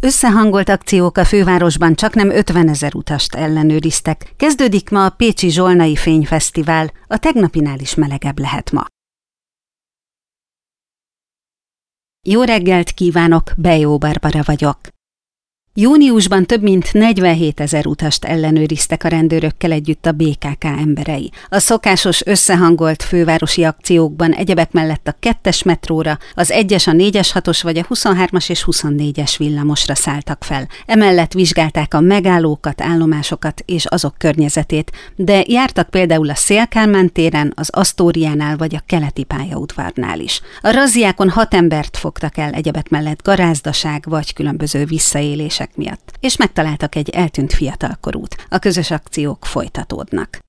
összehangolt akciók a fővárosban csaknem 50 000 utast ellenőriztek. Kezdődik ma a Pécsi Zsolnai Fényfesztivál, a tegnapinál is melegebb lehet ma. Jó reggelt kívánok, Bejó Barbara vagyok. Júniusban több mint 47 000 utast ellenőriztek a rendőrökkel együtt a BKK emberei. A szokásos összehangolt fővárosi akciókban egyebek mellett a 2-es metróra, az 1-es, a 4-es, 6-os vagy a 23-as és 24-es villamosra szálltak fel. Emellett vizsgálták a megállókat, állomásokat és azok környezetét, de jártak például a Széll-Kálmán téren, az Asztóriánál vagy a Keleti pályaudvarnál is. A razziákon 6 embert fogtak el egyebek mellett garázdaság vagy különböző visszaélések miatt, és megtaláltak egy eltűnt fiatalkorút. A közös akciók folytatódnak.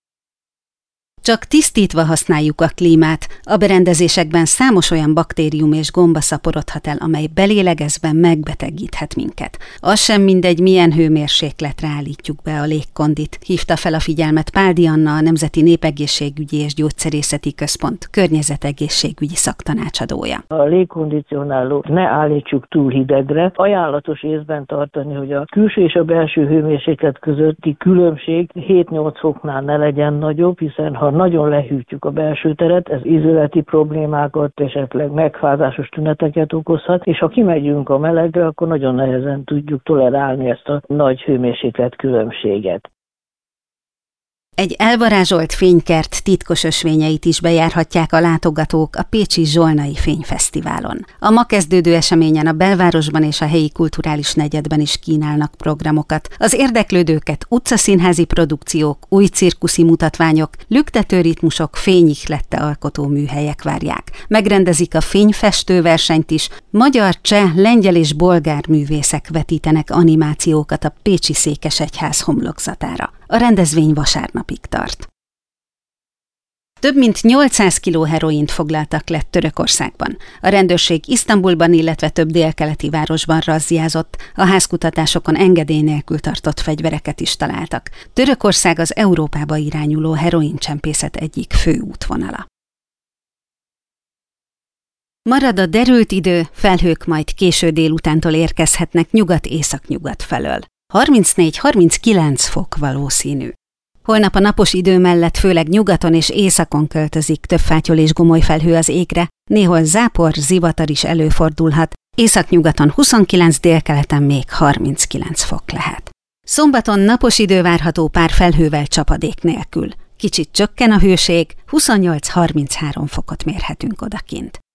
Csak tisztítva használjuk a klímát, a berendezésekben számos olyan baktérium és gomba szaporodhat el, amely belélegezve megbetegíthet minket. Az sem mindegy, milyen hőmérsékletre állítjuk be a légkondit, hívta fel a figyelmet Páldi Anna, a Nemzeti Népegészségügyi és Gyógyszerészeti Központ környezetegészségügyi szaktanácsadója. A légkondicionálót ne állítsuk túl hidegre. Ajánlatos észben tartani, hogy a külső és a belső hőmérséklet közötti különbség 7-8 foknál ne legyen nagyobb, hiszen ha nagyon lehűtjük a belső teret, ez ízületi problémákat, esetleg megfázásos tüneteket okozhat, és ha kimegyünk a melegre, akkor nagyon nehezen tudjuk tolerálni ezt a nagy hőmérséklet különbséget. Egy elvarázsolt fénykert titkos ösvényeit is bejárhatják a látogatók a Pécsi Zsolnai Fényfesztiválon. A ma kezdődő eseményen a belvárosban és a helyi kulturális negyedben is kínálnak programokat. Az érdeklődőket utcaszínházi produkciók, új cirkuszi mutatványok, lüktető ritmusok, fényihlette alkotó műhelyek várják. Megrendezik a fényfestőversenyt is, magyar, cseh, lengyel és bolgár művészek vetítenek animációkat a pécsi székesegyház homlokzatára. A rendezvény vasárnapig tart. Több mint 800 kg heroint foglaltak le Törökországban. A rendőrség Isztambulban, illetve több délkeleti városban razziázott, a házkutatásokon engedély nélkül tartott fegyvereket is találtak. Törökország az Európába irányuló heroincsempészet egyik fő útvonala. Marad a derült idő, felhők majd késő délutántól érkezhetnek nyugat-északnyugat felől. 34-39 fok valószínű. Holnap a napos idő mellett főleg nyugaton és északon költözik több fátyol és gomoly felhő az égre, néhol zápor, zivatar is előfordulhat, északnyugaton 29, délkeleten még 39 fok lehet. Szombaton napos idő várható pár felhővel csapadék nélkül. Kicsit csökken a hőség, 28-33 fokot mérhetünk odakint.